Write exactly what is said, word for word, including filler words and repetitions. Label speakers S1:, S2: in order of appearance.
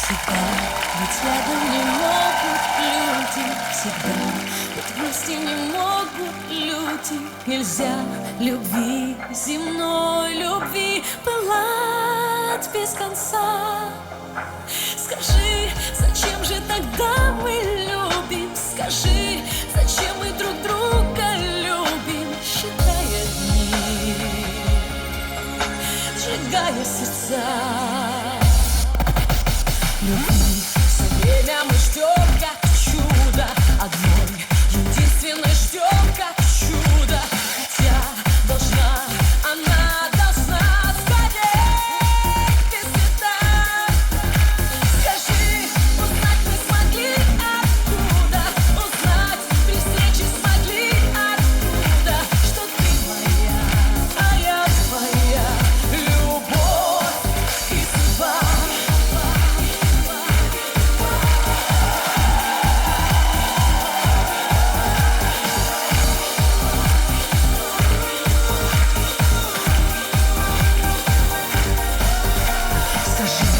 S1: всегда. Ведь рядом не могут люди всегда. Ведь вместе не могут люди. Нельзя любви, земной любви, пылать без конца. Скажи, зачем же тогда мы любим? Скажи, зачем мы друг друга любим? Считая дни, сжигая сердца. Любви все время мы ждем, как чудо. Одной единственной ждем, как чудо. Хотя должна, она должна сгореть без следа. Скажи, узнать мы смогли откуда? Узнать при встрече смогли откуда? Что ты моя, а я твоя любовь и судьба. Скажи,